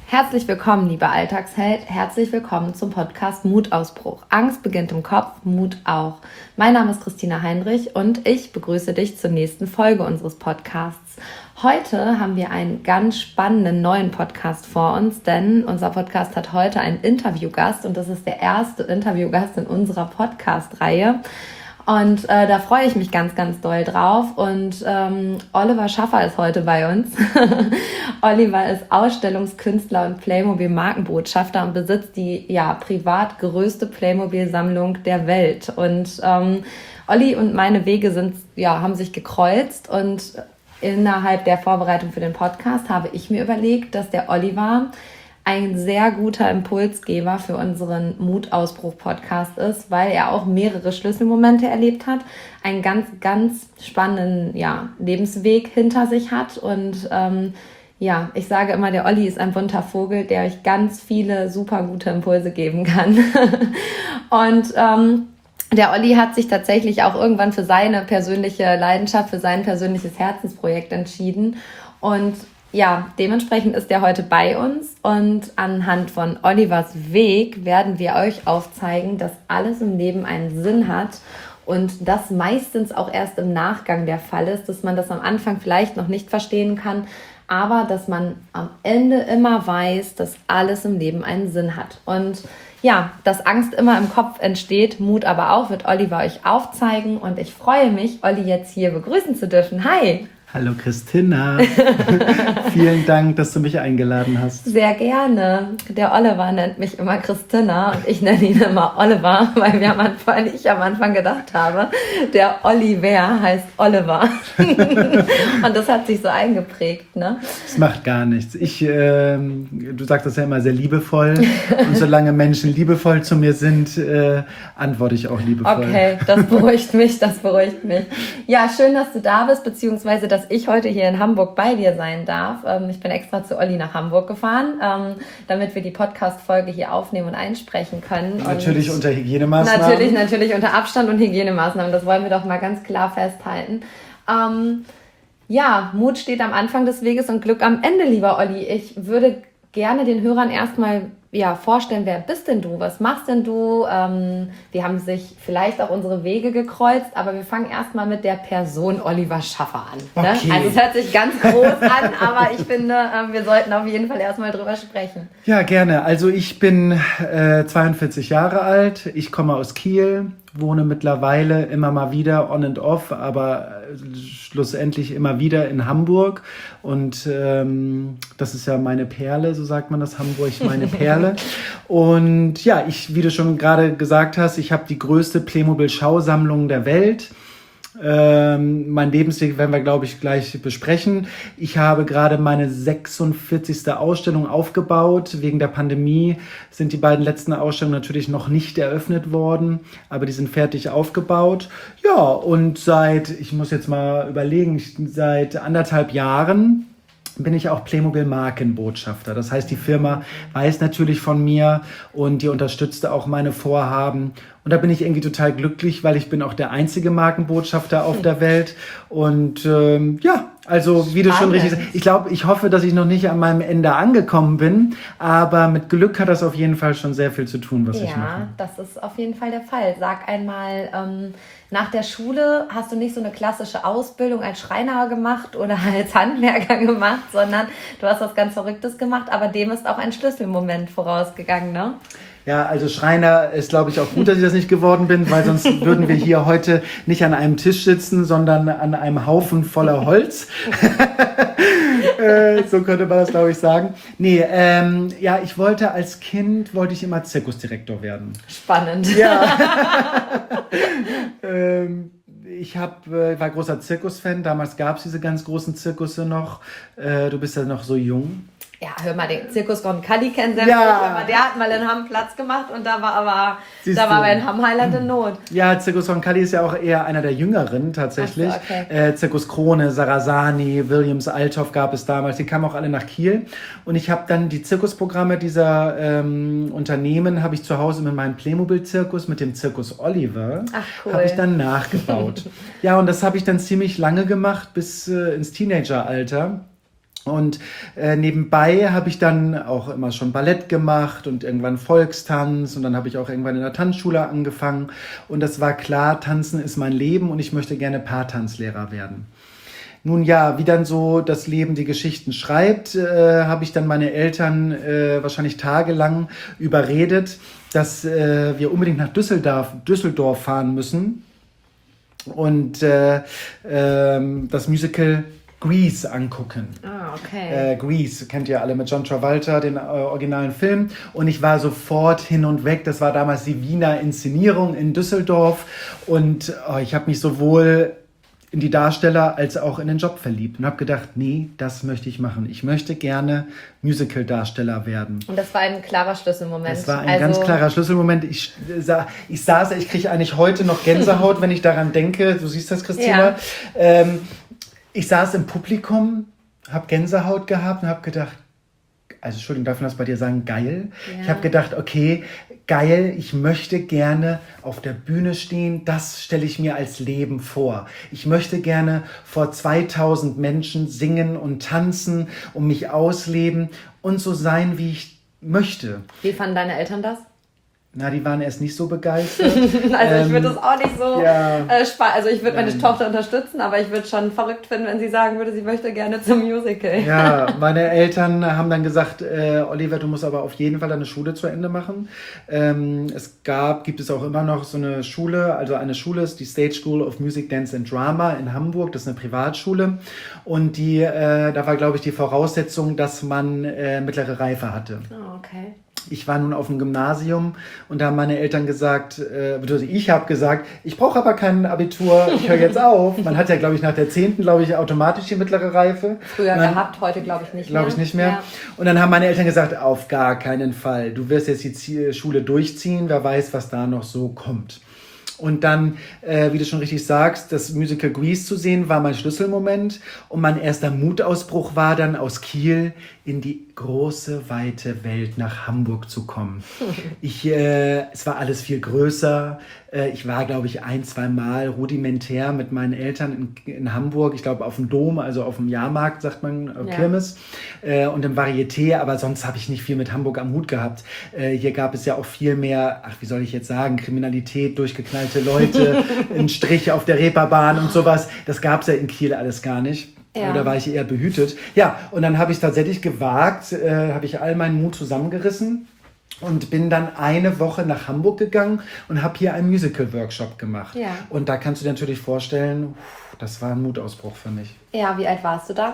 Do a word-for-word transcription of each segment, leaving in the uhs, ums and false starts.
Herzlich willkommen, lieber Alltagsheld. Herzlich willkommen zum Podcast Mutausbruch. Angst beginnt im Kopf, Mut auch. Mein Name ist Christina Heinrich und ich begrüße dich zur nächsten Folge unseres Podcasts. Heute haben wir einen ganz spannenden neuen Podcast vor uns, denn unser Podcast hat heute einen Interviewgast und das ist der erste Interviewgast in unserer Podcast-Reihe. Und äh, da freue ich mich ganz, ganz doll drauf. Und ähm, Oliver Schaffer ist heute bei uns. Oliver ist Ausstellungskünstler und Playmobil-Markenbotschafter und besitzt die ja privat größte Playmobil-Sammlung der Welt. Und ähm, Olli und meine Wege sind ja haben sich gekreuzt. Und innerhalb der Vorbereitung für den Podcast habe ich mir überlegt, dass der Oliver ein sehr guter Impulsgeber für unseren Mutausbruch-Podcast ist, weil er auch mehrere Schlüsselmomente erlebt hat, einen ganz, ganz spannenden ja, Lebensweg hinter sich hat und ähm, ja, ich sage immer, der Olli ist ein bunter Vogel, der euch ganz viele super gute Impulse geben kann. und ähm, der Olli hat sich tatsächlich auch irgendwann für seine persönliche Leidenschaft, für sein persönliches Herzensprojekt entschieden und ja, dementsprechend ist er heute bei uns und anhand von Olivers Weg werden wir euch aufzeigen, dass alles im Leben einen Sinn hat und das meistens auch erst im Nachgang der Fall ist, dass man das am Anfang vielleicht noch nicht verstehen kann, aber dass man am Ende immer weiß, dass alles im Leben einen Sinn hat. Und ja, dass Angst immer im Kopf entsteht, Mut aber auch, wird Oliver euch aufzeigen und ich freue mich, Olli jetzt hier begrüßen zu dürfen. Hi! Hallo Christina, vielen Dank, dass du mich eingeladen hast. Sehr gerne. Der Oliver nennt mich immer Christina und ich nenne ihn immer Oliver, weil, wir am Anfang, weil ich am Anfang gedacht habe, der Oliver heißt Oliver. Und das hat sich so eingeprägt, ne? Das macht gar nichts. Ich, äh, du sagst das ja immer sehr liebevoll und solange Menschen liebevoll zu mir sind, äh, antworte ich auch liebevoll. Okay, das beruhigt mich, das beruhigt mich. Ja, schön, dass du da bist, beziehungsweise dass ich heute hier in Hamburg bei dir sein darf. Ich bin extra zu Olli nach Hamburg gefahren, damit wir die Podcast-Folge hier aufnehmen und einsprechen können. Natürlich und unter Hygienemaßnahmen. Natürlich, natürlich unter Abstand und Hygienemaßnahmen. Das wollen wir doch mal ganz klar festhalten. Ähm, ja, Mut steht am Anfang des Weges und Glück am Ende, lieber Olli. Ich würde gerne den Hörern erstmal ja, vorstellen, wer bist denn du? Was machst denn du? Ähm, wir haben sich vielleicht auch unsere Wege gekreuzt, aber wir fangen erstmal mit der Person Oliver Schaffer an. Ne? Okay. Also es hört sich ganz groß an, aber ich finde, äh, wir sollten auf jeden Fall erstmal drüber sprechen. Ja, gerne. Also ich bin äh, zweiundvierzig Jahre alt, ich komme aus Kiel, wohne mittlerweile immer mal wieder on and off, aber schlussendlich immer wieder in Hamburg und ähm, das ist ja meine Perle, so sagt man das, Hamburg, meine Perle. Und ja, ich, wie du schon gerade gesagt hast, ich habe die größte Playmobil-Schausammlung der Welt. Ähm, mein Lebensweg werden wir, glaube ich, gleich besprechen. Ich habe gerade meine sechsundvierzigste Ausstellung aufgebaut. Wegen der Pandemie sind die beiden letzten Ausstellungen natürlich noch nicht eröffnet worden, aber die sind fertig aufgebaut. Ja, und seit, ich muss jetzt mal überlegen, seit anderthalb Jahren bin ich auch Playmobil-Markenbotschafter. Das heißt, die Firma weiß natürlich von mir und die unterstützt auch meine Vorhaben. Und da bin ich irgendwie total glücklich, weil ich bin auch der einzige Markenbotschafter auf der Welt. Und ähm, ja, also wie du schon richtig sagst, ich glaube, ich hoffe, dass ich noch nicht an meinem Ende angekommen bin, aber mit Glück hat das auf jeden Fall schon sehr viel zu tun, was ja, ich mache. Ja, das ist auf jeden Fall der Fall. Sag einmal, ähm, nach der Schule hast du nicht so eine klassische Ausbildung als Schreiner gemacht oder als Handwerker gemacht, sondern du hast was ganz Verrücktes gemacht, aber dem ist auch ein Schlüsselmoment vorausgegangen, ne? Ja, also Schreiner ist, glaube ich, auch gut, dass ich das nicht geworden bin, weil sonst würden wir hier heute nicht an einem Tisch sitzen, sondern an einem Haufen voller Holz. äh, so könnte man das, glaube ich, sagen. Nee, ähm, ja, ich wollte als Kind, wollte ich immer Zirkusdirektor werden. Spannend. Ja. ähm, Ich hab, äh, war großer Zirkusfan. Damals gab es diese ganz großen Zirkusse noch. Äh, du bist ja noch so jung. Ja, hör mal, den Zirkus Roncalli kennen Sie ja. Der hat mal in Hamm Platz gemacht und da war aber Siehst da war bei Hamm Highland in Not. Ja, Zirkus Roncalli ist ja auch eher einer der Jüngeren tatsächlich. Ach so, okay. äh, Zirkus Krone, Sarasani, Williams Althoff gab es damals. Die kamen auch alle nach Kiel. Und ich habe dann die Zirkusprogramme dieser ähm, Unternehmen habe ich zu Hause mit meinem Playmobil-Zirkus, mit dem Zirkus Oliver, Ach, cool. habe ich dann nachgebaut. Ja, und das habe ich dann ziemlich lange gemacht, bis äh, ins Teenageralter. Und äh, nebenbei habe ich dann auch immer schon Ballett gemacht und irgendwann Volkstanz und dann habe ich auch irgendwann in der Tanzschule angefangen. Und das war klar, Tanzen ist mein Leben und ich möchte gerne Paartanzlehrer werden. Nun ja, wie dann so das Leben die Geschichten schreibt, äh, habe ich dann meine Eltern äh, wahrscheinlich tagelang überredet, dass äh, wir unbedingt nach Düsseldorf, Düsseldorf fahren müssen und äh, äh, das Musical Grease angucken. Ah, okay. Äh, Grease, kennt ihr alle mit John Travolta, den äh, originalen Film. Und ich war sofort hin und weg. Das war damals die Wiener Inszenierung in Düsseldorf. Und oh, ich habe mich sowohl in die Darsteller als auch in den Job verliebt. Und habe gedacht, nee, das möchte ich machen. Ich möchte gerne Musical-Darsteller werden. Und das war ein klarer Schlüsselmoment. Das war ein also ganz klarer Schlüsselmoment. Ich, sa- ich saß, ich kriege eigentlich heute noch Gänsehaut, wenn ich daran denke. Du siehst das, Christina. Ja. Ähm, Ich saß im Publikum, habe Gänsehaut gehabt und habe gedacht, also Entschuldigung, darf ich das bei dir sagen, geil? Ja. Ich habe gedacht, okay, geil, ich möchte gerne auf der Bühne stehen, das stelle ich mir als Leben vor. Ich möchte gerne vor zweitausend Menschen singen und tanzen und mich ausleben und so sein, wie ich möchte. Wie fanden deine Eltern das? Na, die waren erst nicht so begeistert. Also Ähm, ich würde das auch nicht so ja. äh, spa- Also ich würde meine Ähm. Tochter unterstützen, aber ich würde schon verrückt finden, wenn sie sagen würde, sie möchte gerne zum Musical. Ja, meine Eltern haben dann gesagt, äh, Oliver, du musst aber auf jeden Fall deine Schule zu Ende machen. Ähm, es gab, gibt es auch immer noch so eine Schule, also eine Schule ist die State School of Music, Dance and Drama in Hamburg. Das ist eine Privatschule und die, äh, da war, glaube ich, die Voraussetzung, dass man äh, mittlere Reife hatte. Oh, okay. Ich war nun auf dem Gymnasium und da haben meine Eltern gesagt, äh, beziehungsweise ich habe gesagt, ich brauche aber kein Abitur, ich höre jetzt auf. Man hat ja, glaube ich, nach der zehnten, glaube ich, automatisch die mittlere Reife. Früher dann, gehabt, heute glaube ich nicht glaube mehr. ich nicht mehr. Ja. Und dann haben meine Eltern gesagt, auf gar keinen Fall. Du wirst jetzt die Zie- Schule durchziehen, wer weiß, was da noch so kommt. Und dann, äh, wie du schon richtig sagst, das Musical Grease zu sehen, war mein Schlüsselmoment. Und mein erster Mutausbruch war dann aus Kiel in die große, weite Welt nach Hamburg zu kommen. Ich, äh, es war alles viel größer. Äh, ich war, glaube ich, ein, zwei Mal rudimentär mit meinen Eltern in, in Hamburg. Ich glaube, auf dem Dom, also auf dem Jahrmarkt, sagt man, äh, Ja. Kirmes. Äh, und im Varieté. Aber sonst habe ich nicht viel mit Hamburg am Hut gehabt. Äh, hier gab es ja auch viel mehr, ach, wie soll ich jetzt sagen, Kriminalität, durchgeknallte Leute, ein Strich auf der Reeperbahn und sowas. Das gab es ja in Kiel alles gar nicht. Ja. Oder war ich eher behütet? Ja, und dann habe ich tatsächlich gewagt, äh, habe ich all meinen Mut zusammengerissen und bin dann eine Woche nach Hamburg gegangen und habe hier einen Musical-Workshop gemacht. Ja. Und da kannst du dir natürlich vorstellen, das war ein Mutausbruch für mich. Ja, wie alt warst du da?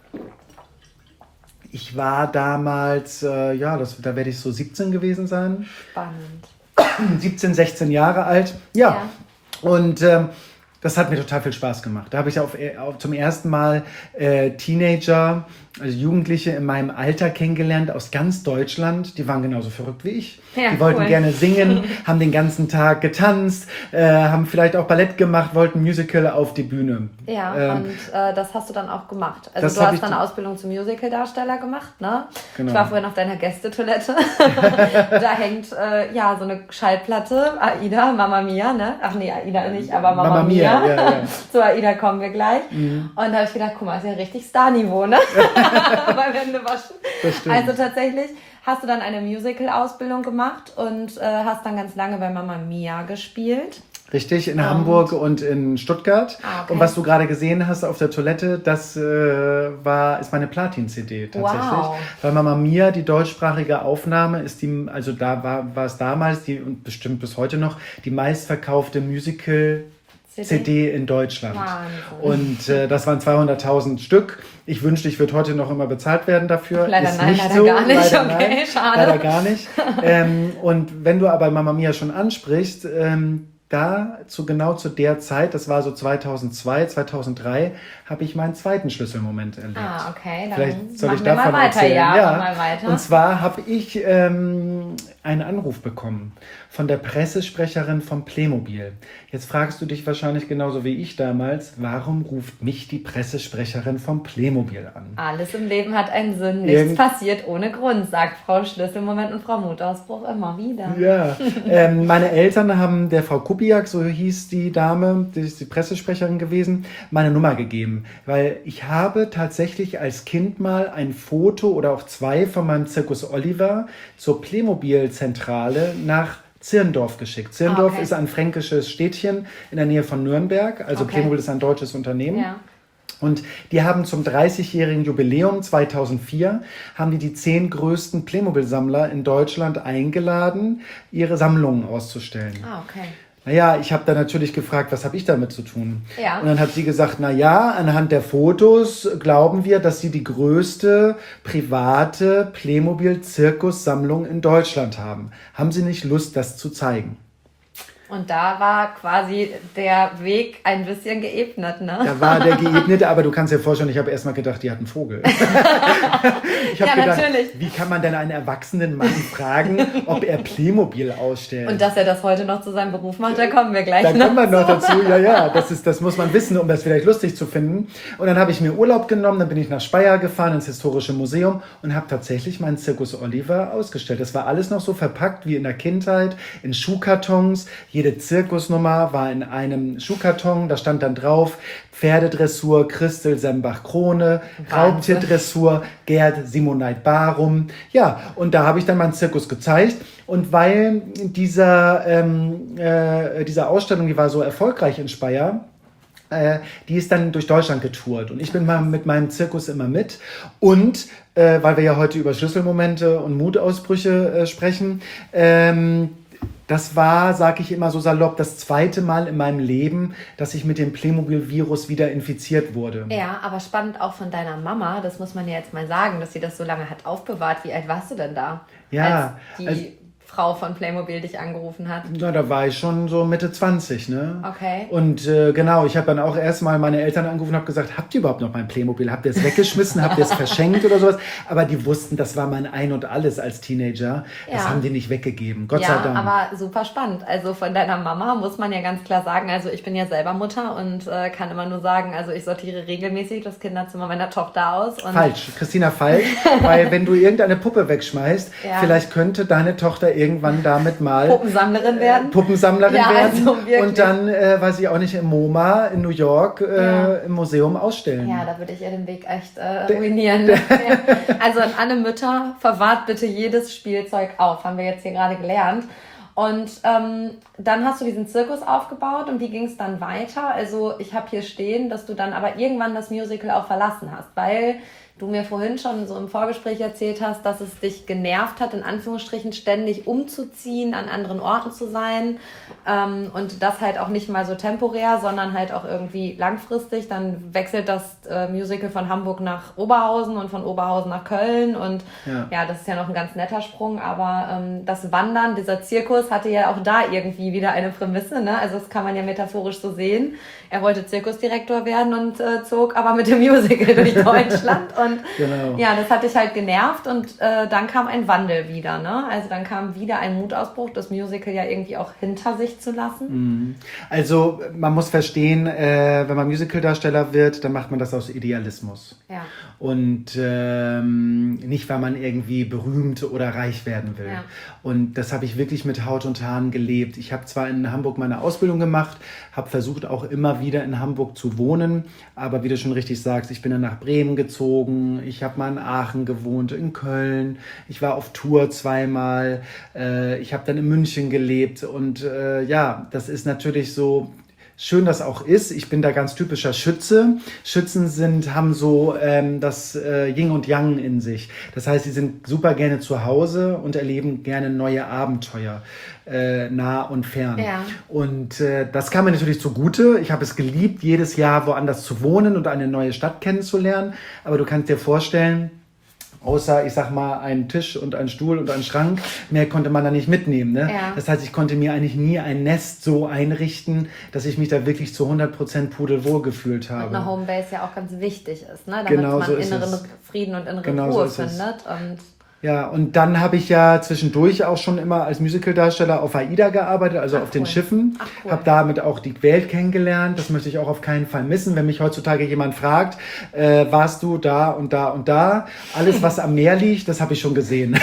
Ich war damals, äh, ja, das, da werde ich so siebzehn gewesen sein. Spannend. siebzehn, sechzehn Jahre alt. Ja, Ja. und ähm, das hat mir total viel Spaß gemacht. Da habe ich auf, auf, zum ersten Mal äh, Teenager, also Jugendliche in meinem Alter kennengelernt aus ganz Deutschland. Die waren genauso verrückt wie ich. Ja, die wollten cool. gerne singen, haben den ganzen Tag getanzt, äh, haben vielleicht auch Ballett gemacht, wollten Musical auf die Bühne. Ja, Ähm, und äh, das hast du dann auch gemacht. Also das du hab hast ich dann eine dann- Ausbildung zum Musical-Darsteller gemacht, ne? Genau. Ich war vorhin auf deiner Gästetoilette. Da hängt äh, ja so eine Schallplatte, Aida, Mamma Mia, ne? Ach nee, Aida nicht, aber Mamma, Mamma Mia. Mia, ja, ja. Zu Aida kommen wir gleich. Mhm. Und da habe ich gedacht, guck mal, ist ja richtig Star-Niveau, ne? Beim Händewaschen. Das stimmt. Also tatsächlich hast du dann eine Musical-Ausbildung gemacht und äh, hast dann ganz lange bei Mamma Mia gespielt. Richtig, in Hamburg und in Stuttgart. Ah, okay. Und was du gerade gesehen hast auf der Toilette, das äh, war, ist meine Platin-C D tatsächlich. Wow. Weil Mamma Mia, die deutschsprachige Aufnahme, ist die, also da war, war es damals, die und bestimmt bis heute noch, die meistverkaufte Musical- C D in Deutschland. Wahnsinn. Und äh, das waren zweihunderttausend Stück. Ich wünschte, ich würde heute noch immer bezahlt werden dafür. Leider Ist nein, nicht leider so. gar nicht. Leider Okay, nein. schade. Leider gar nicht. ähm, und wenn du aber Mamma Mia schon ansprichst, ähm, da zu genau zu der Zeit, das war so zweitausendzwei, zweitausenddrei, habe ich meinen zweiten Schlüsselmoment erlebt. Ah, okay, dann Vielleicht soll machen ich wir davon mal weiter, erzählen. ja, mach mal weiter. Und zwar habe ich ähm, einen Anruf bekommen von der Pressesprecherin von Playmobil. Jetzt fragst du dich wahrscheinlich genauso wie ich damals, warum ruft mich die Pressesprecherin von Playmobil an? Alles im Leben hat einen Sinn, nichts Irgend- passiert ohne Grund, sagt Frau Schlüsselmoment und Frau Mutausbruch immer wieder. Ja, ähm, meine Eltern haben der Frau Kuppi Kubiak, so hieß die Dame, die ist die Pressesprecherin gewesen, meine Nummer gegeben. Weil ich habe tatsächlich als Kind mal ein Foto oder auch zwei von meinem Zirkus Oliver zur Playmobil-Zentrale nach Zirndorf geschickt. Zirndorf Ah, okay. ist ein fränkisches Städtchen in der Nähe von Nürnberg. Also Okay. Playmobil ist ein deutsches Unternehmen. Ja. Und die haben zum dreißigjährigen Jubiläum zweitausendvier, haben die die zehn größten Playmobil-Sammler in Deutschland eingeladen, ihre Sammlungen auszustellen. Ah, okay. Naja, ich habe dann natürlich gefragt, was habe ich damit zu tun? Ja. Und dann hat sie gesagt, naja, anhand der Fotos glauben wir, dass sie die größte private Playmobil-Zirkussammlung in Deutschland haben. Haben Sie nicht Lust, das zu zeigen? Und da war quasi der Weg ein bisschen geebnet, ne? Da war der geebnete, aber du kannst dir vorstellen, ich habe erstmal gedacht, die hat einen Vogel. Ich habe Ja, gedacht, natürlich. wie kann man denn einen erwachsenen Mann fragen, ob er Playmobil ausstellt? Und dass er das heute noch zu seinem Beruf macht, da kommen wir gleich Dann noch kommen wir noch zu. dazu, ja, ja, das, ist, das muss man wissen, um das vielleicht lustig zu finden. Und dann habe ich mir Urlaub genommen, dann bin ich nach Speyer gefahren, ins Historische Museum und habe tatsächlich meinen Zirkus Oliver ausgestellt. Das war alles noch so verpackt wie in der Kindheit, in Schuhkartons. Jede Zirkusnummer war in einem Schuhkarton, da stand dann drauf, Pferdedressur, Christel Sembach-Krone, Wahnsinn. Raubtierdressur, Gerd Simoneit Barum. Ja, und da habe ich dann meinen Zirkus gezeigt. Und weil dieser, ähm, äh, diese Ausstellung, die war so erfolgreich in Speyer, äh, die ist dann durch Deutschland getourt. Und ich bin mal mit meinem Zirkus immer mit. Und äh, weil wir ja heute über Schlüsselmomente und Mutausbrüche äh, sprechen, ähm, das war, sage ich immer so salopp, das zweite Mal in meinem Leben, dass ich mit dem Playmobil-Virus wieder infiziert wurde. Ja, aber spannend auch von deiner Mama, das muss man ja jetzt mal sagen, dass sie das so lange hat aufbewahrt. Wie alt warst du denn da? Ja, als die also- Frau von Playmobil dich angerufen hat. Na, da war ich schon so Mitte zwanzig, ne? Okay. Und äh, genau, ich habe dann auch erstmal meine Eltern angerufen und habe gesagt, habt ihr überhaupt noch mein Playmobil? Habt ihr es weggeschmissen? Habt ihr es verschenkt oder sowas? Aber die wussten, das war mein Ein und Alles als Teenager. Das Ja. haben die nicht weggegeben, Gott Ja, sei Dank. aber super spannend. Also von deiner Mama muss man ja ganz klar sagen, also ich bin ja selber Mutter und äh, kann immer nur sagen, also ich sortiere regelmäßig das Kinderzimmer meiner Tochter aus. Und Falsch, Christina, falsch, weil wenn du irgendeine Puppe wegschmeißt, Ja. vielleicht könnte deine Tochter irgendwann damit mal Puppensammlerin werden. Puppensammlerin Ja, werden also wirklich. und dann, äh, weiß ich auch nicht, im MoMA in New York äh, Ja. im Museum ausstellen. Ja, da würde ich ihr den Weg echt äh, ruinieren. Ja. Also an alle Mütter, verwahrt bitte jedes Spielzeug auf, haben wir jetzt hier gerade gelernt. Und ähm, dann hast du diesen Zirkus aufgebaut und wie ging es dann weiter? Also ich habe hier stehen, dass du dann aber irgendwann das Musical auch verlassen hast, weil du mir vorhin schon so im Vorgespräch erzählt hast, dass es dich genervt hat, in Anführungsstrichen ständig umzuziehen, an anderen Orten zu sein ähm, und das halt auch nicht mal so temporär, sondern halt auch irgendwie langfristig. Dann wechselt das äh, Musical von Hamburg nach Oberhausen und von Oberhausen nach Köln und ja, Ja. das ist ja noch ein ganz netter Sprung, aber ähm, das Wandern, dieser Zirkus hatte ja auch da irgendwie wieder eine Prämisse, ne? Also das kann man ja metaphorisch so sehen. Er wollte Zirkusdirektor werden und äh, zog aber mit dem Musical durch Deutschland und Genau. ja, das hat dich halt genervt und äh, dann kam ein Wandel wieder, ne? Also dann kam wieder ein Mutausbruch, das Musical ja irgendwie auch hinter sich zu lassen. Also man muss verstehen, äh, wenn man Musicaldarsteller wird, dann macht man das aus Idealismus. Ja. Und ähm, nicht, weil man irgendwie berühmt oder reich werden will. Ja. Und das habe ich wirklich mit Haut und Haaren gelebt. Ich habe zwar in Hamburg meine Ausbildung gemacht, habe versucht auch immer wieder in Hamburg zu wohnen, aber wie du schon richtig sagst, ich bin dann nach Bremen gezogen, ich habe mal in Aachen gewohnt, in Köln, ich war auf Tour zweimal, äh, ich habe dann in München gelebt und äh, ja, das ist natürlich so... Schön das auch ist. Ich bin da ganz typischer Schütze. Schützen sind, haben so ähm, das äh, Yin und Yang in sich. Das heißt, sie sind super gerne zu Hause und erleben gerne neue Abenteuer, äh, nah und fern. Ja. Und äh, das kam mir natürlich zugute. Ich habe es geliebt, jedes Jahr woanders zu wohnen und eine neue Stadt kennenzulernen. Aber du kannst dir vorstellen, außer, ich sag mal, einen Tisch und einen Stuhl und einen Schrank. Mehr konnte man da nicht mitnehmen. Ne? Ja. Das heißt, ich konnte mir eigentlich nie ein Nest so einrichten, dass ich mich da wirklich zu hundert Prozent pudelwohl gefühlt habe. Und eine Homebase ja auch ganz wichtig ist, ne? Damit Genau man so ist inneren es. Frieden und innere Genau so Ruhe ist es. findet. Und Ja, und dann habe ich ja zwischendurch auch schon immer als Musicaldarsteller auf AIDA gearbeitet, also Ach, auf den cool. Schiffen. Ach, cool. Habe damit auch die Welt kennengelernt. Das möchte ich auch auf keinen Fall missen. Wenn mich heutzutage jemand fragt, äh, warst du da und da und da? Alles, was am Meer liegt, das habe ich schon gesehen.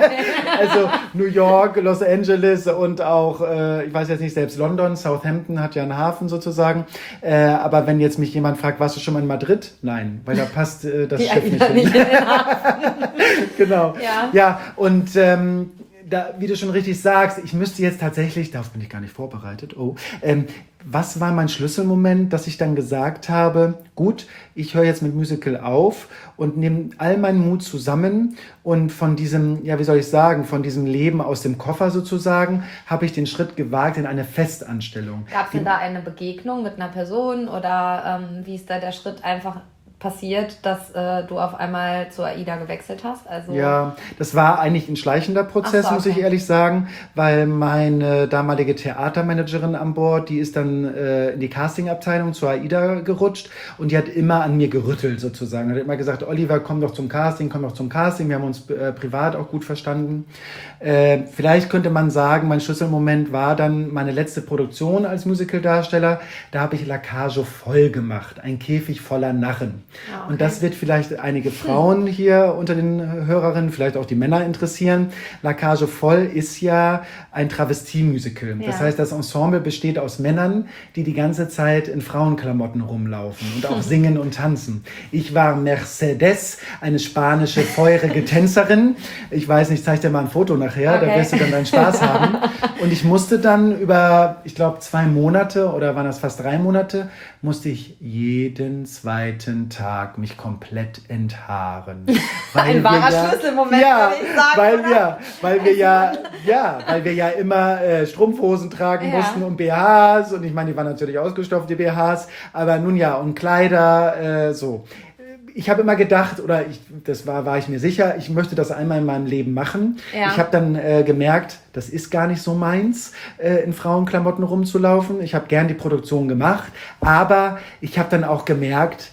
Also New York, Los Angeles und auch, äh, ich weiß jetzt nicht, selbst London, Southampton hat ja einen Hafen sozusagen. Äh, aber wenn jetzt mich jemand fragt, warst du schon mal in Madrid? Nein, weil da passt äh, das die Schiff nicht hin. Nicht in den Hafen. Genau. Ja. Ja, und ähm, da, wie du schon richtig sagst, ich müsste jetzt tatsächlich, darauf bin ich gar nicht vorbereitet, oh, ähm, was war mein Schlüsselmoment, dass ich dann gesagt habe, gut, ich höre jetzt mit Musical auf und nehme all meinen Mut zusammen und von diesem, ja, wie soll ich sagen, von diesem Leben aus dem Koffer sozusagen, habe ich den Schritt gewagt in eine Festanstellung. Gab es denn da eine Begegnung mit einer Person oder ähm, wie ist da der Schritt einfach passiert, dass äh, du auf einmal zur AIDA gewechselt hast? Also ja, das war eigentlich ein schleichender Prozess, so, okay. muss ich ehrlich sagen, weil meine damalige Theatermanagerin an Bord, die ist dann äh, in die Castingabteilung zur AIDA gerutscht und die hat immer an mir gerüttelt sozusagen. Hat immer gesagt, Oliver, komm doch zum Casting, komm doch zum Casting. Wir haben uns äh, privat auch gut verstanden. Äh, vielleicht könnte man sagen, mein Schlüsselmoment war dann meine letzte Produktion als Musicaldarsteller. Da habe ich La Cage voll gemacht, ein Käfig voller Narren. Ah, okay. Und das wird vielleicht einige Frauen hier unter den Hörerinnen, vielleicht auch die Männer interessieren. La Cage voll ist ja ein Travestie-Musical. Ja. Das heißt, das Ensemble besteht aus Männern, die die ganze Zeit in Frauenklamotten rumlaufen und auch singen und tanzen. Ich war Mercedes, eine spanische, feurige Tänzerin. Ich weiß nicht, ich zeige dir mal ein Foto nachher, okay. Da wirst du dann deinen Spaß haben. Und ich musste dann über, ich glaube, zwei Monate oder waren das fast drei Monate, musste ich jeden zweiten Tag mich komplett enthaaren. Ein wahrer ja, Schlüsselmoment, ja, würde ich sagen, weil oder? wir, weil wir ja, ja, weil wir ja immer äh, Strumpfhosen tragen Ja. mussten und B Hs und ich meine, die waren natürlich ausgestopft, die B Hs, aber nun ja, und Kleider, äh, so. Ich habe immer gedacht, oder ich, das war, war ich mir sicher, ich möchte das einmal in meinem Leben machen. Ja. Ich habe dann äh, gemerkt, das ist gar nicht so meins, äh, in Frauenklamotten rumzulaufen. Ich habe gern die Produktion gemacht, aber ich habe dann auch gemerkt,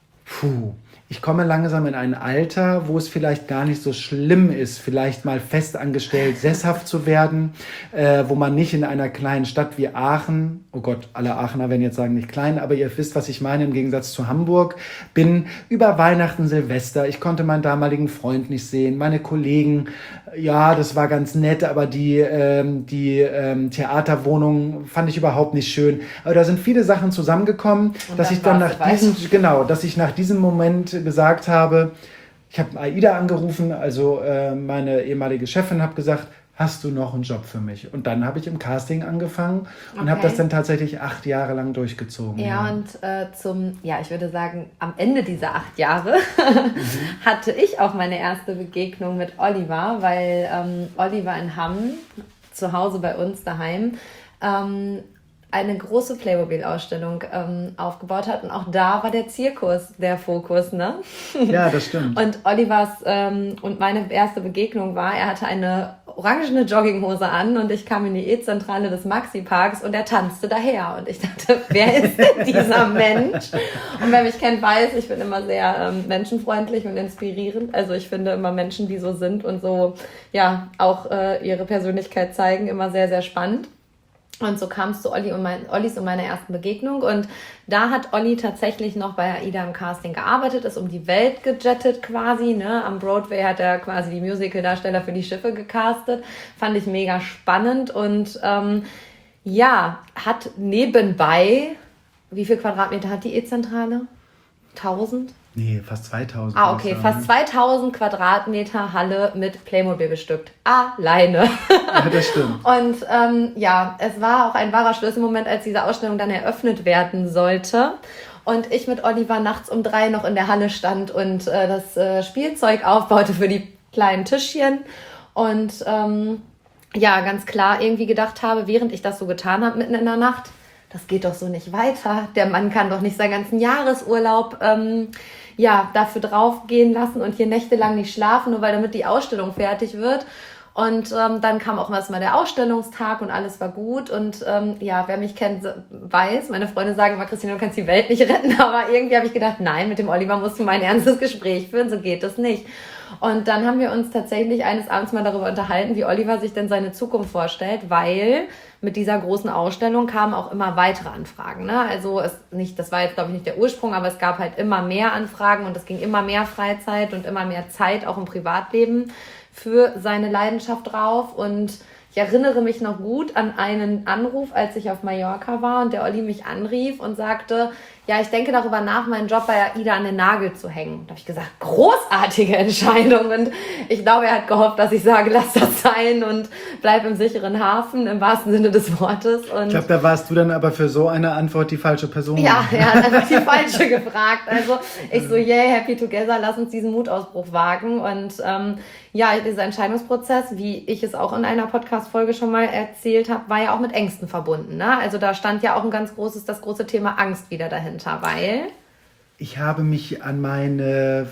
puh, ich komme langsam in ein Alter, wo es vielleicht gar nicht so schlimm ist, vielleicht mal festangestellt, sesshaft zu werden, äh, wo man nicht in einer kleinen Stadt wie Aachen, oh Gott, alle Aachener werden jetzt sagen, nicht klein, aber ihr wisst, was ich meine, im Gegensatz zu Hamburg, bin über Weihnachten, Silvester, ich konnte meinen damaligen Freund nicht sehen, meine Kollegen, ja, das war ganz nett, aber die, ähm, die ähm, Theaterwohnung fand ich überhaupt nicht schön. Aber da sind viele Sachen zusammengekommen, Und dass dann ich dann war's nach soweit. diesem, genau, dass ich nach diesem Moment gesagt habe, ich habe AIDA angerufen, also äh, meine ehemalige Chefin, habe gesagt, hast du noch einen Job für mich? Und dann habe ich im Casting angefangen und Okay. habe das dann tatsächlich acht Jahre lang durchgezogen. Ja, und äh, zum, ja, ich würde sagen, am Ende dieser acht Jahre hatte ich auch meine erste Begegnung mit Oliver, weil ähm, Oliver in Hamm, zu Hause bei uns daheim, ähm, eine große Playmobil-Ausstellung ähm, aufgebaut hat. Und auch da war der Zirkus der Fokus, ne? Ja, das stimmt. Und Olivers ähm, und meine erste Begegnung war, er hatte eine orangene Jogginghose an und ich kam in die E-Zentrale des Maxi-Parks und er tanzte daher. Und ich dachte, wer ist denn dieser Mensch? Und wer mich kennt, weiß, ich bin immer sehr ähm, menschenfreundlich und inspirierend. Also ich finde immer Menschen, die so sind und so, ja, auch äh, ihre Persönlichkeit zeigen, immer sehr, sehr spannend. Und so kam es zu Olli und mein, Ollis und meiner ersten Begegnung. Und da hat Olli tatsächlich noch bei AIDA im Casting gearbeitet, ist um die Welt gejettet quasi. Ne? Am Broadway hat er quasi die Musical-Darsteller für die Schiffe gecastet. Fand ich mega spannend. Und ähm, ja, hat nebenbei, wie viel Quadratmeter hat die E-Zentrale? tausend? Nee, fast zweitausend. Ah, okay, fast zweitausend Quadratmeter Halle mit Playmobil bestückt. Alleine. Ja, das stimmt. Und ähm, ja, es war auch ein wahrer Schlüsselmoment, als diese Ausstellung dann eröffnet werden sollte. Und ich mit Oliver nachts um drei noch in der Halle stand und äh, das äh, Spielzeug aufbaute für die kleinen Tischchen. Und ähm, ja, ganz klar irgendwie gedacht habe, während ich das so getan habe, mitten in der Nacht, das geht doch so nicht weiter. Der Mann kann doch nicht seinen ganzen Jahresurlaub ähm, ja, dafür draufgehen lassen und hier nächtelang nicht schlafen, nur weil damit die Ausstellung fertig wird. Und ähm, dann kam auch erstmal der Ausstellungstag und alles war gut. Und ähm, ja, wer mich kennt, weiß, meine Freunde sagen immer, Christine, du kannst die Welt nicht retten. Aber irgendwie habe ich gedacht, nein, mit dem Oliver musst du mal ein ernstes Gespräch führen, so geht das nicht. Und dann haben wir uns tatsächlich eines Abends mal darüber unterhalten, wie Oliver sich denn seine Zukunft vorstellt, weil mit dieser großen Ausstellung kamen auch immer weitere Anfragen. Ne? Also es nicht, das war jetzt, glaube ich, nicht der Ursprung, aber es gab halt immer mehr Anfragen und es ging immer mehr Freizeit und immer mehr Zeit auch im Privatleben für seine Leidenschaft drauf. Und ich erinnere mich noch gut an einen Anruf, als ich auf Mallorca war und der Olli mich anrief und sagte, ja, ich denke darüber nach, meinen Job bei AIDA an den Nagel zu hängen. Da habe ich gesagt, großartige Entscheidung. Und ich glaube, er hat gehofft, dass ich sage, lass das sein und bleib im sicheren Hafen, im wahrsten Sinne des Wortes. Und ich glaube, da warst du dann aber für so eine Antwort die falsche Person. Ja, er hat einfach die falsche gefragt. Also ich so, yeah, happy together, lass uns diesen Mutausbruch wagen. Und ähm, ja, dieser Entscheidungsprozess, wie ich es auch in einer Podcast-Folge schon mal erzählt habe, war ja auch mit Ängsten verbunden. Ne? Also da stand ja auch ein ganz großes, das große Thema Angst wieder dahinter, weil... Ich habe mich an meine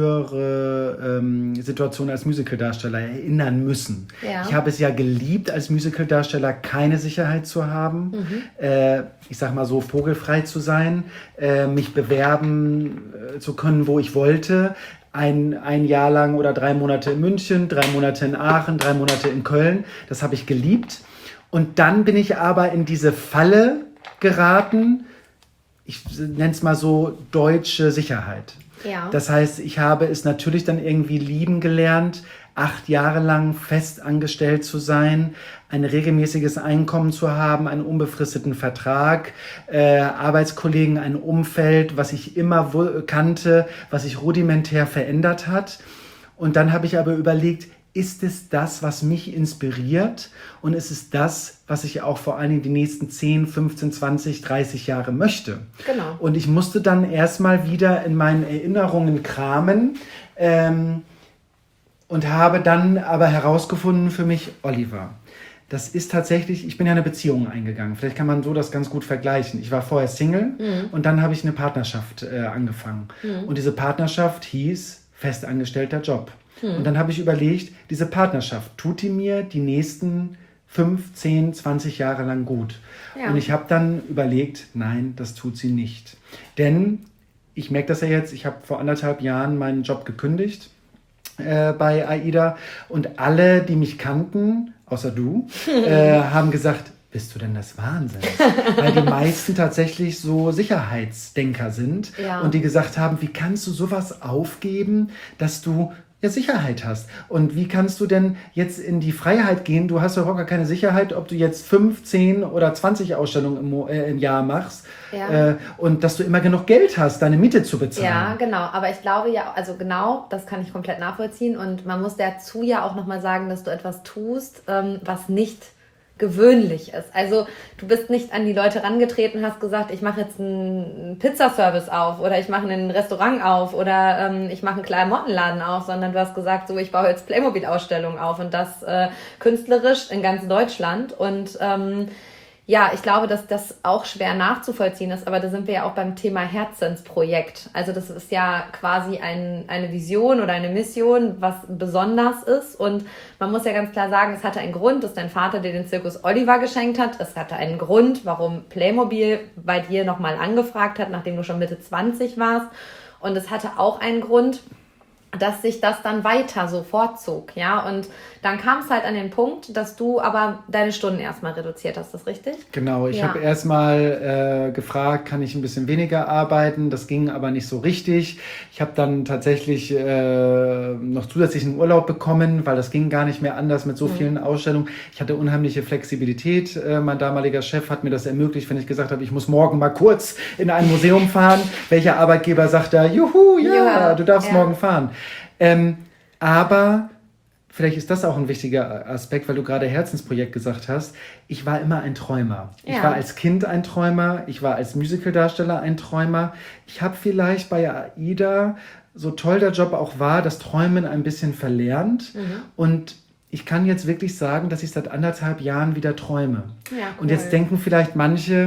frühere ähm, Situation als Musicaldarsteller erinnern müssen. Ja. Ich habe es ja geliebt, als Musicaldarsteller keine Sicherheit zu haben. Mhm. Äh, ich sag mal so, vogelfrei zu sein, äh, mich bewerben äh, zu können, wo ich wollte. Ein, ein Jahr lang oder drei Monate in München, drei Monate in Aachen, drei Monate in Köln. Das habe ich geliebt. Und dann bin ich aber in diese Falle geraten, ich nenne es mal so, deutsche Sicherheit. Ja. Das heißt, ich habe es natürlich dann irgendwie lieben gelernt, acht Jahre lang fest angestellt zu sein, ein regelmäßiges Einkommen zu haben, einen unbefristeten Vertrag, äh, Arbeitskollegen, ein Umfeld, was ich immer wo- kannte, was sich rudimentär verändert hat. Und dann habe ich aber überlegt, ist es das, was mich inspiriert? Und ist es das, was ich auch vor allen Dingen die nächsten zehn, fünfzehn, zwanzig, dreißig Jahre möchte? Genau. Und ich musste dann erstmal wieder in meinen Erinnerungen kramen ähm, und habe dann aber herausgefunden für mich, Oliver, das ist tatsächlich, ich bin ja eine Beziehung eingegangen. Vielleicht kann man so das ganz gut vergleichen. Ich war vorher Single mhm. und dann habe ich eine Partnerschaft äh, angefangen. Mhm. Und diese Partnerschaft hieß festangestellter Job. Und dann habe ich überlegt, diese Partnerschaft, tut die mir die nächsten fünf, zehn, zwanzig Jahre lang gut? Ja. Und ich habe dann überlegt, nein, das tut sie nicht. Denn ich merke das ja jetzt, ich habe vor anderthalb Jahren meinen Job gekündigt äh, bei AIDA und alle, die mich kannten, außer du, äh, haben gesagt, bist du denn des Wahnsinns? Weil die meisten tatsächlich so Sicherheitsdenker sind ja. und die gesagt haben, wie kannst du sowas aufgeben, dass du ja Sicherheit hast. Und wie kannst du denn jetzt in die Freiheit gehen? Du hast ja überhaupt gar keine Sicherheit, ob du jetzt fünf, zehn oder zwanzig Ausstellungen im, Mo- äh, im Jahr machst ja. äh, und dass du immer genug Geld hast, deine Miete zu bezahlen. Ja, genau. Aber ich glaube ja, also genau, das kann ich komplett nachvollziehen. Und man muss dazu ja auch nochmal sagen, dass du etwas tust, ähm, was nicht gewöhnlich ist. Also du bist nicht an die Leute rangetreten, hast gesagt, ich mache jetzt einen Pizzaservice auf oder ich mache ein Restaurant auf oder ähm, ich mache einen Klamottenladen auf, sondern du hast gesagt, so ich baue jetzt Playmobil-Ausstellungen auf und das äh, künstlerisch in ganz Deutschland und ähm, ja, ich glaube, dass das auch schwer nachzuvollziehen ist, aber da sind wir ja auch beim Thema Herzensprojekt. Also das ist ja quasi ein, eine Vision oder eine Mission, was besonders ist und man muss ja ganz klar sagen, es hatte einen Grund, dass dein Vater dir den Zirkus Oliver geschenkt hat. Es hatte einen Grund, warum Playmobil bei dir nochmal angefragt hat, nachdem du schon Mitte zwanzig warst und es hatte auch einen Grund, dass sich das dann weiter so vorzog, ja, und dann kam es halt an den Punkt, dass du aber deine Stunden erstmal reduziert hast, ist das richtig? Genau, ich ja. habe erstmal äh, gefragt, kann ich ein bisschen weniger arbeiten, das ging aber nicht so richtig. Ich habe dann tatsächlich äh, noch zusätzlichen Urlaub bekommen, weil das ging gar nicht mehr anders mit so mhm. vielen Ausstellungen. Ich hatte unheimliche Flexibilität, äh, mein damaliger Chef hat mir das ermöglicht, wenn ich gesagt habe, ich muss morgen mal kurz in ein Museum fahren. Welcher Arbeitgeber sagt da, juhu, ja, ja du darfst ja. morgen fahren. Ähm, aber vielleicht ist das auch ein wichtiger Aspekt, weil du gerade Herzensprojekt gesagt hast. Ich war immer ein Träumer. Ja. Ich war als Kind ein Träumer. Ich war als Musicaldarsteller ein Träumer. Ich habe vielleicht bei AIDA, so toll der Job auch war, das Träumen ein bisschen verlernt. Mhm. Und ich kann jetzt wirklich sagen, dass ich seit anderthalb Jahren wieder träume. Ja, cool. Und jetzt denken vielleicht manche,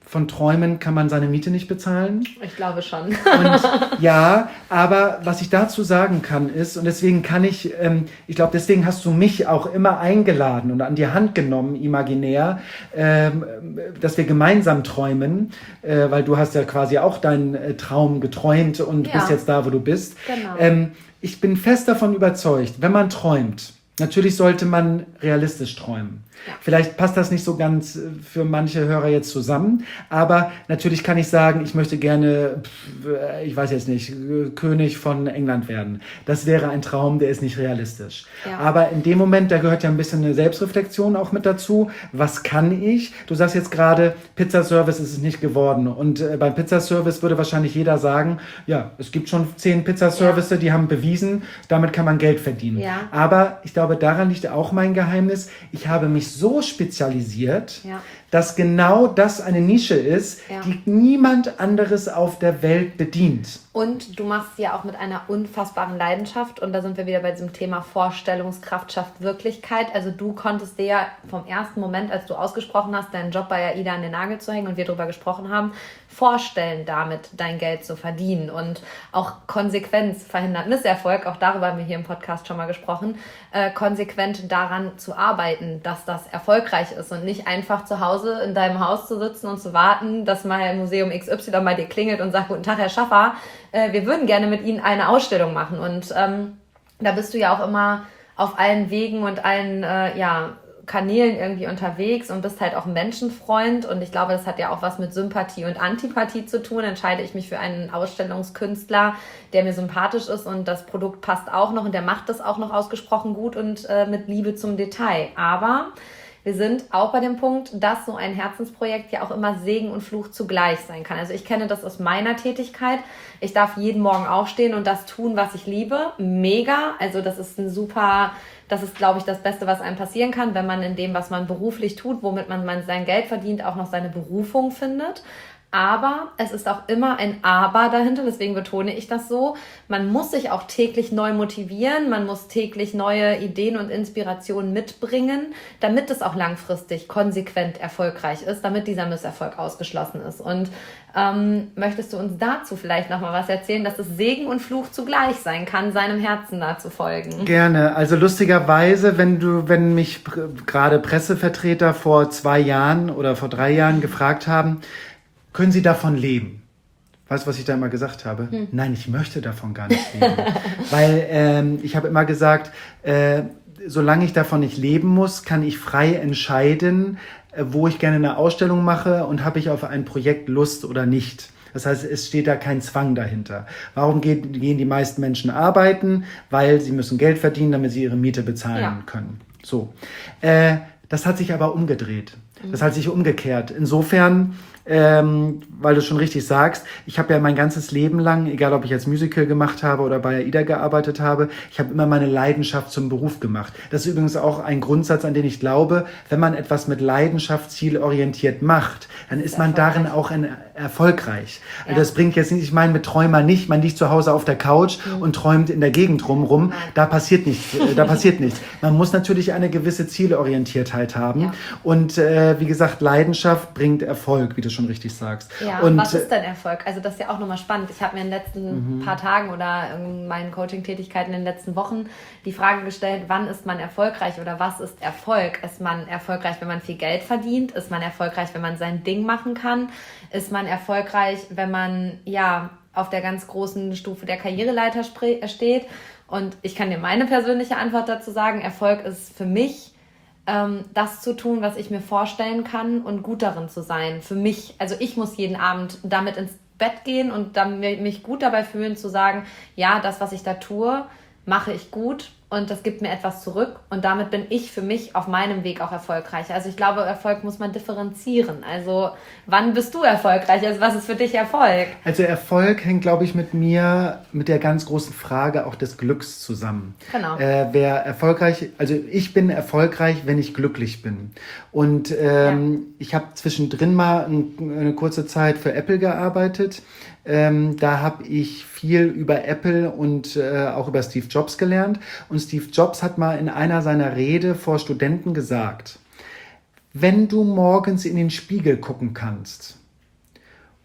von Träumen kann man seine Miete nicht bezahlen. Ich glaube schon. Und ja, aber was ich dazu sagen kann ist, und deswegen kann ich, ähm, ich glaube, deswegen hast du mich auch immer eingeladen und an die Hand genommen, imaginär, ähm, dass wir gemeinsam träumen, äh, weil du hast ja quasi auch deinen äh, Traum geträumt und ja. bist jetzt da, wo du bist. Genau. Ähm, ich bin fest davon überzeugt, wenn man träumt, natürlich sollte man realistisch träumen. Ja. Vielleicht passt das nicht so ganz für manche Hörer jetzt zusammen, aber natürlich kann ich sagen, ich möchte gerne, ich weiß jetzt nicht, König von England werden. Das wäre ein Traum, der ist nicht realistisch. Ja. Aber in dem Moment, da gehört ja ein bisschen eine Selbstreflexion auch mit dazu. Was kann ich? Du sagst jetzt gerade, Pizzaservice ist es nicht geworden. Und äh, beim Pizzaservice würde wahrscheinlich jeder sagen, ja, es gibt schon zehn Pizzaservice, ja. die haben bewiesen, damit kann man Geld verdienen. Ja. Aber ich glaube, daran liegt auch mein Geheimnis. Ich habe mich so spezialisiert, ja. dass genau das eine Nische ist, ja. die niemand anderes auf der Welt bedient. Und du machst ja auch mit einer unfassbaren Leidenschaft und da sind wir wieder bei diesem Thema Vorstellungskraft schafft Wirklichkeit. Also du konntest dir ja vom ersten Moment, als du ausgesprochen hast, deinen Job bei AIDA an den Nagel zu hängen und wir darüber gesprochen haben, vorstellen, damit dein Geld zu verdienen und auch Konsequenz verhindern. Misserfolg, auch darüber haben wir hier im Podcast schon mal gesprochen, äh, konsequent daran zu arbeiten, dass das erfolgreich ist und nicht einfach zu Hause in deinem Haus zu sitzen und zu warten, dass mal Museum X Y bei dir klingelt und sagt, guten Tag, Herr Schaffer, äh, wir würden gerne mit Ihnen eine Ausstellung machen. Und ähm, da bist du ja auch immer auf allen Wegen und allen, äh, ja, Kanälen irgendwie unterwegs und bist halt auch ein Menschenfreund und ich glaube, das hat ja auch was mit Sympathie und Antipathie zu tun. Entscheide ich mich für einen Ausstellungskünstler, der mir sympathisch ist und das Produkt passt auch noch und der macht das auch noch ausgesprochen gut und äh, mit Liebe zum Detail. Aber wir sind auch bei dem Punkt, dass so ein Herzensprojekt ja auch immer Segen und Fluch zugleich sein kann. Also ich kenne das aus meiner Tätigkeit. Ich darf jeden Morgen aufstehen und das tun, was ich liebe. Mega. Also das ist ein super, das ist, glaube ich, das Beste, was einem passieren kann, wenn man in dem, was man beruflich tut, womit man sein Geld verdient, auch noch seine Berufung findet. Aber es ist auch immer ein Aber dahinter, deswegen betone ich das so. Man muss sich auch täglich neu motivieren, man muss täglich neue Ideen und Inspirationen mitbringen, damit es auch langfristig konsequent erfolgreich ist, damit dieser Misserfolg ausgeschlossen ist. Und ähm, möchtest du uns dazu vielleicht nochmal was erzählen, dass es Segen und Fluch zugleich sein kann, seinem Herzen da zu folgen? Gerne. Also lustigerweise, wenn du, wenn mich pr- gerade Pressevertreter vor zwei Jahren oder vor drei Jahren gefragt haben, können Sie davon leben? Weißt du, was ich da immer gesagt habe? Hm. Nein, ich möchte davon gar nicht leben. Weil ähm, ich habe immer gesagt, äh, solange ich davon nicht leben muss, kann ich frei entscheiden, äh, wo ich gerne eine Ausstellung mache und habe ich auf ein Projekt Lust oder nicht. Das heißt, es steht da kein Zwang dahinter. Warum gehen, gehen die meisten Menschen arbeiten? Weil sie müssen Geld verdienen, damit sie ihre Miete bezahlen ja. können. So. Äh, das hat sich aber umgedreht. Das hat sich umgekehrt. Insofern, ähm, weil du schon richtig sagst, ich habe ja mein ganzes Leben lang, egal ob ich jetzt Musical gemacht habe oder bei AIDA gearbeitet habe, ich habe immer meine Leidenschaft zum Beruf gemacht. Das ist übrigens auch ein Grundsatz, an den ich glaube, wenn man etwas mit Leidenschaft zielorientiert macht, dann ist man darin auch ein, erfolgreich. Ja. Also das bringt jetzt nicht, ich meine mit Träumer nicht, man liegt zu Hause auf der Couch mhm. und träumt in der Gegend rumrum, da passiert nichts, äh, da passiert nichts. Man muss natürlich eine gewisse Zielorientiertheit haben ja. und äh, wie gesagt, Leidenschaft bringt Erfolg, wie du schon richtig sagst. Ja, und was ist denn Erfolg? Also das ist ja auch nochmal spannend. Ich habe mir in den letzten mhm. paar Tagen oder in meinen Coaching-Tätigkeiten in den letzten Wochen die Frage gestellt, wann ist man erfolgreich oder was ist Erfolg? Ist man erfolgreich, wenn man viel Geld verdient? Ist man erfolgreich, wenn man sein Ding machen kann? Ist man erfolgreich, wenn man ja auf der ganz großen Stufe der Karriereleiter spre- steht? Und ich kann dir meine persönliche Antwort dazu sagen, Erfolg ist für mich das zu tun, was ich mir vorstellen kann und gut darin zu sein. Für mich, also ich muss jeden Abend damit ins Bett gehen und dann mich gut dabei fühlen, zu sagen, ja, das, was ich da tue, mache ich gut und das gibt mir etwas zurück und damit bin ich für mich auf meinem Weg auch erfolgreich. Also ich glaube, Erfolg muss man differenzieren. Also wann bist du erfolgreich? Also was ist für dich Erfolg? Also Erfolg hängt, glaube ich, mit mir, mit der ganz großen Frage auch des Glücks zusammen. Genau. Äh, wer erfolgreich, also ich bin erfolgreich, wenn ich glücklich bin. Und ähm, ja. ich habe zwischendrin mal ein, eine kurze Zeit für Apple gearbeitet. Ähm, da habe ich viel über Apple und äh, auch über Steve Jobs gelernt. Und Steve Jobs hat mal in einer seiner Rede vor Studenten gesagt, wenn du morgens in den Spiegel gucken kannst,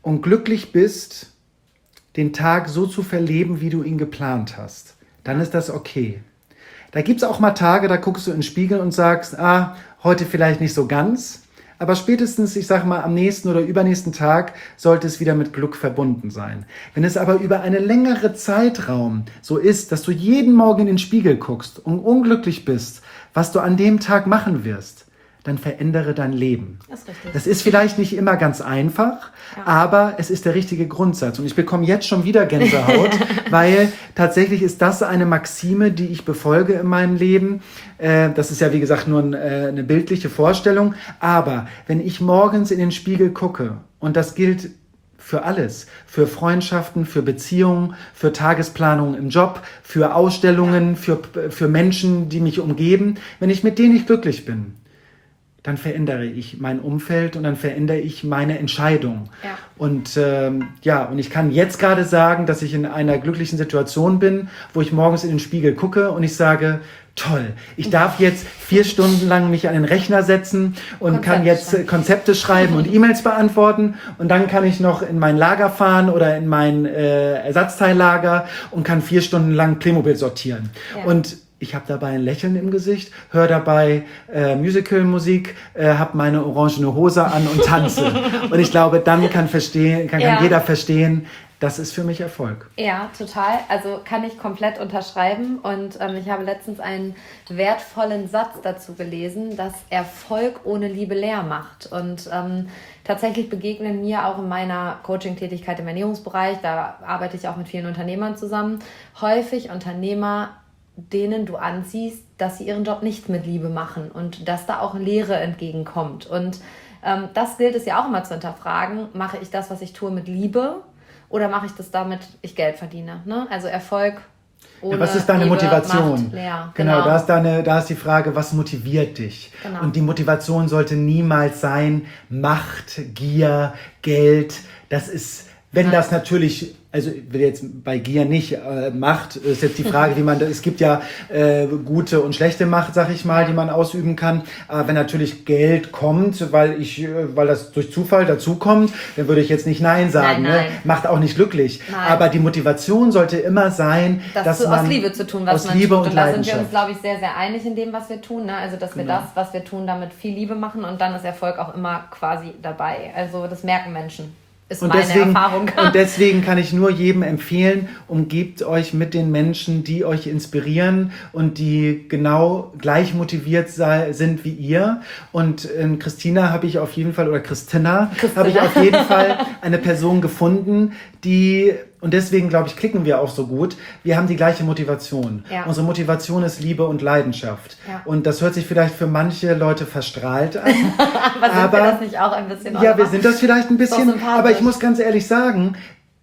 und glücklich bist, den Tag so zu verleben, wie du ihn geplant hast, dann ist das okay. Da gibt es auch mal Tage, da guckst du in den Spiegel und sagst, ah, heute vielleicht nicht so ganz, aber spätestens, ich sag mal, am nächsten oder übernächsten Tag sollte es wieder mit Glück verbunden sein. Wenn es aber über einen längeren Zeitraum so ist, dass du jeden Morgen in den Spiegel guckst und unglücklich bist, was du an dem Tag machen wirst, dann verändere dein Leben. Das ist richtig. Das ist vielleicht nicht immer ganz einfach, ja. aber es ist der richtige Grundsatz. Und ich bekomme jetzt schon wieder Gänsehaut, weil tatsächlich ist das eine Maxime, die ich befolge in meinem Leben. Äh, das ist ja, wie gesagt, nur ein, äh, eine bildliche Vorstellung. Aber wenn ich morgens in den Spiegel gucke, und das gilt für alles, für Freundschaften, für Beziehungen, für Tagesplanung im Job, für Ausstellungen, für, für Menschen, die mich umgeben, wenn ich mit denen nicht glücklich bin, dann verändere ich mein Umfeld und dann verändere ich meine Entscheidung. Ja. Und ähm, ja, und ich kann jetzt gerade sagen, dass ich in einer glücklichen Situation bin, wo ich morgens in den Spiegel gucke und ich sage, toll, ich darf jetzt vier Stunden lang mich an den Rechner setzen und Konzepte kann jetzt schreiben. Konzepte schreiben und E-Mails beantworten und dann kann ich noch in mein Lager fahren oder in mein äh, Ersatzteillager und kann vier Stunden lang Playmobil sortieren. Ja. Und ich habe dabei ein Lächeln im Gesicht, höre dabei äh, Musical-Musik, äh, habe meine orangene Hose an und tanze. Und ich glaube, dann kann, verstehen, kann, kann ja. jeder verstehen, das ist für mich Erfolg. Ja, total. Also kann ich komplett unterschreiben. Und ähm, ich habe letztens einen wertvollen Satz dazu gelesen, dass Erfolg ohne Liebe leer macht. Und ähm, tatsächlich begegnen mir auch in meiner Coaching-Tätigkeit im Ernährungsbereich, da arbeite ich auch mit vielen Unternehmern zusammen, häufig Unternehmer, denen du ansiehst, dass sie ihren Job nicht mit Liebe machen und dass da auch Leere entgegenkommt. Und ähm, das gilt es ja auch immer zu hinterfragen. Mache ich das, was ich tue, mit Liebe oder mache ich das damit, ich Geld verdiene? Ne? Also Erfolg ohne ja, was ist deine Liebe Motivation? Macht leer. Genau, genau. Da, ist deine, da ist die Frage, was motiviert dich? Genau. Und die Motivation sollte niemals sein, Macht, Gier, Geld. Das ist, wenn Nein. das natürlich... Also ich will jetzt bei Gier nicht äh, Macht, ist jetzt die Frage, wie man, es gibt ja äh, gute und schlechte Macht, sag ich mal, die man ausüben kann. Aber wenn natürlich Geld kommt, weil ich, weil das durch Zufall dazukommt, dann würde ich jetzt nicht Nein sagen. Nein, nein. Ne? Macht auch nicht glücklich. Nein. Aber die Motivation sollte immer sein, das dass zu, man aus Liebe zu tun, was aus man Liebe tut. Und, und da sind wir uns, glaube ich, sehr, sehr einig in dem, was wir tun. Ne? Also dass wir genau. das, was wir tun, damit viel Liebe machen und dann ist Erfolg auch immer quasi dabei. Also das merken Menschen. Ist und meine deswegen, Erfahrung. Und deswegen kann ich nur jedem empfehlen, umgebt euch mit den Menschen, die euch inspirieren und die genau gleich motiviert sei, sind wie ihr. Und in Christina habe ich auf jeden Fall, oder Christina, Christina. habe ich auf jeden Fall eine Person gefunden, die... Und deswegen, glaube ich, klicken wir auch so gut. Wir haben die gleiche Motivation. Ja. Unsere Motivation ist Liebe und Leidenschaft. Ja. Und das hört sich vielleicht für manche Leute verstrahlt an. aber sind aber, wir das nicht auch ein bisschen? Ja, wir sind das vielleicht ein bisschen. Aber ich muss ganz ehrlich sagen,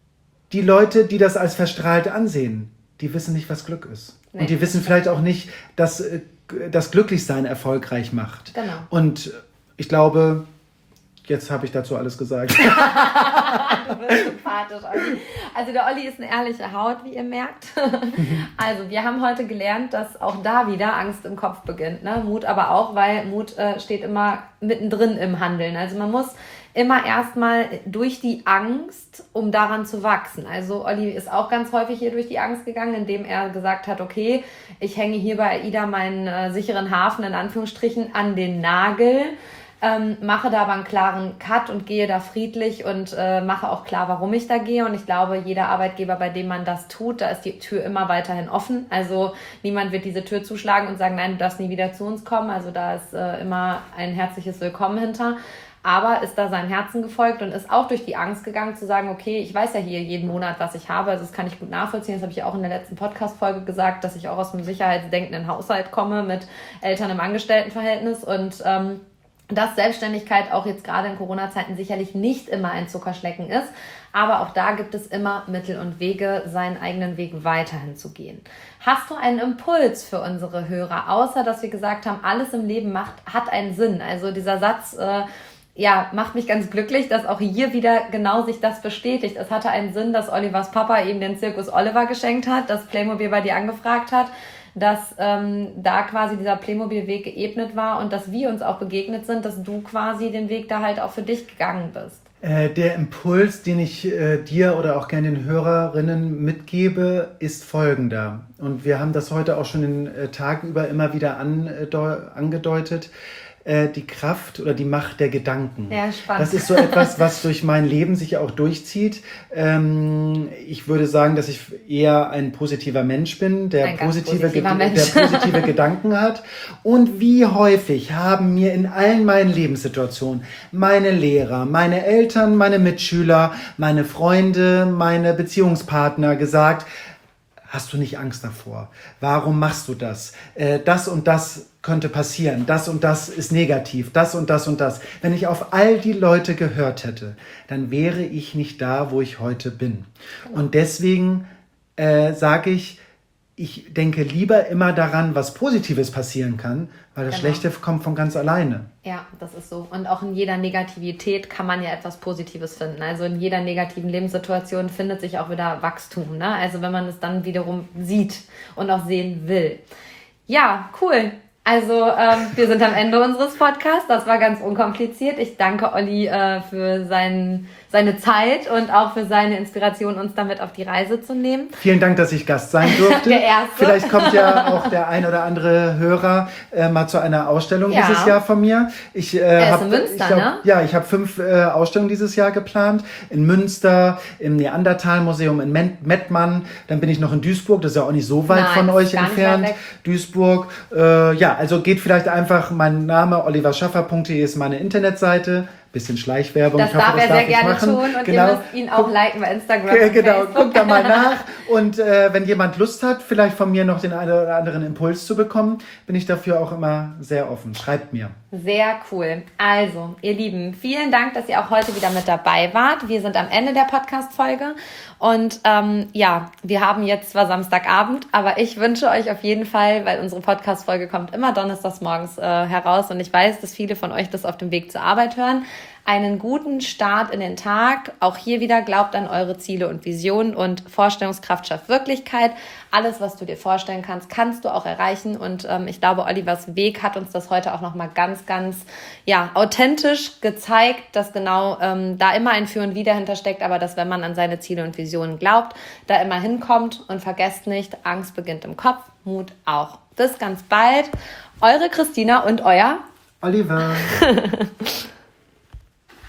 die Leute, die das als verstrahlt ansehen, die wissen nicht, was Glück ist. Nee. Und die wissen vielleicht auch nicht, dass das Glücklichsein erfolgreich macht. Genau. Und ich glaube... Jetzt habe ich dazu alles gesagt. Du bist sympathisch, Olli. Also der Olli ist eine ehrliche Haut, wie ihr merkt. Also wir haben heute gelernt, dass auch da wieder Angst im Kopf beginnt. Ne? Mut aber auch, weil Mut äh, steht immer mittendrin im Handeln. Also man muss immer erstmal durch die Angst, um daran zu wachsen. Also Olli ist auch ganz häufig hier durch die Angst gegangen, indem er gesagt hat, okay, ich hänge hier bei AIDA meinen äh, sicheren Hafen in Anführungsstrichen an den Nagel. Ähm, mache da aber einen klaren Cut und gehe da friedlich und äh, mache auch klar, warum ich da gehe. Und ich glaube, jeder Arbeitgeber, bei dem man das tut, da ist die Tür immer weiterhin offen. Also niemand wird diese Tür zuschlagen und sagen, nein, du darfst nie wieder zu uns kommen. Also da ist äh, immer ein herzliches Willkommen hinter. Aber ist da seinem Herzen gefolgt und ist auch durch die Angst gegangen zu sagen, okay, ich weiß ja hier jeden Monat, was ich habe. Also das kann ich gut nachvollziehen. Das habe ich auch in der letzten Podcast-Folge gesagt, dass ich auch aus einem sicherheitsdenkenden Haushalt komme mit Eltern im Angestelltenverhältnis und ähm, dass Selbstständigkeit auch jetzt gerade in Corona-Zeiten sicherlich nicht immer ein Zuckerschlecken ist. Aber auch da gibt es immer Mittel und Wege, seinen eigenen Weg weiterhin zu gehen. Hast du einen Impuls für unsere Hörer, außer dass wir gesagt haben, alles im Leben macht, hat einen Sinn? Also dieser Satz, äh, ja, macht mich ganz glücklich, dass auch hier wieder genau sich das bestätigt. Es hatte einen Sinn, dass Olivers Papa ihm den Zirkus Oliver geschenkt hat, dass Playmobil bei dir angefragt hat, dass ähm, da quasi dieser Playmobil-Weg geebnet war und dass wir uns auch begegnet sind, dass du quasi den Weg da halt auch für dich gegangen bist. Äh, der Impuls, den ich äh, dir oder auch gerne den Hörerinnen mitgebe, ist folgender. Und wir haben das heute auch schon den äh, Tag über immer wieder andeu- angedeutet. Äh, die Kraft oder die Macht der Gedanken. Ja, spannend. Das ist so etwas, was durch mein Leben sich auch durchzieht. Ähm, ich würde sagen, dass ich eher ein positiver Mensch bin, der, Ein ganz positive, positiver Ged- Mensch. der positive Gedanken hat. Und wie häufig haben mir in allen meinen Lebenssituationen meine Lehrer, meine Eltern, meine Mitschüler, meine Freunde, meine Beziehungspartner gesagt: Hast du nicht Angst davor? Warum machst du das? Äh, das und das könnte passieren. Das und das ist negativ. Das und das und das. Wenn ich auf all die Leute gehört hätte, dann wäre ich nicht da, wo ich heute bin. Und deswegen äh, sage ich, ich denke lieber immer daran, was Positives passieren kann, weil das Genau. Schlechte kommt von ganz alleine. Ja, das ist so. Und auch in jeder Negativität kann man ja etwas Positives finden. Also in jeder negativen Lebenssituation findet sich auch wieder Wachstum. Ne? Also wenn man es dann wiederum sieht und auch sehen will. Ja, cool. Also ähm, wir sind am Ende unseres Podcasts. Das war ganz unkompliziert. Ich danke Olli äh, für sein, seine Zeit und auch für seine Inspiration, uns damit auf die Reise zu nehmen. Vielen Dank, dass ich Gast sein durfte. Der Erste. Vielleicht kommt ja auch der ein oder andere Hörer äh, mal zu einer Ausstellung Ja. dieses Jahr von mir. Ich, äh, Er ist hab, in Münster, ich glaub, ne? Ja, ich habe fünf äh, Ausstellungen dieses Jahr geplant. In Münster, im Neandertal-Museum in Men- Mettmann. Dann bin ich noch in Duisburg. Das ist ja auch nicht so weit Nein, von das euch ist gar nicht entfernt. weit weg. Duisburg. Äh, ja, also geht vielleicht einfach, mein Name oliver schaffer punkt de ist meine Internetseite. Bisschen Schleichwerbung. Das Ich hoffe, darf er das sehr darf ich gerne machen. tun und Genau. ihr müsst ihn auch liken bei Instagram Ja, und genau, Facebook. guckt da mal nach. Und äh, wenn jemand Lust hat, vielleicht von mir noch den einen oder anderen Impuls zu bekommen, bin ich dafür auch immer sehr offen. Schreibt mir. Sehr cool. Also, ihr Lieben, vielen Dank, dass ihr auch heute wieder mit dabei wart. Wir sind am Ende der Podcast-Folge und ähm, ja, wir haben jetzt zwar Samstagabend, aber ich wünsche euch auf jeden Fall, weil unsere Podcast-Folge kommt immer donnerstags morgens äh, heraus und ich weiß, dass viele von euch das auf dem Weg zur Arbeit hören, einen guten Start in den Tag. Auch hier wieder, glaubt an eure Ziele und Visionen und Vorstellungskraft schafft Wirklichkeit. Alles, was du dir vorstellen kannst, kannst du auch erreichen. Und ähm, ich glaube, Olivers Weg hat uns das heute auch nochmal ganz, ganz ja, authentisch gezeigt, dass genau ähm, da immer ein Für und Wider hintersteckt, aber dass, wenn man an seine Ziele und Visionen glaubt, da immer hinkommt. Und vergesst nicht, Angst beginnt im Kopf, Mut auch. Bis ganz bald. Eure Christina und euer Oliver.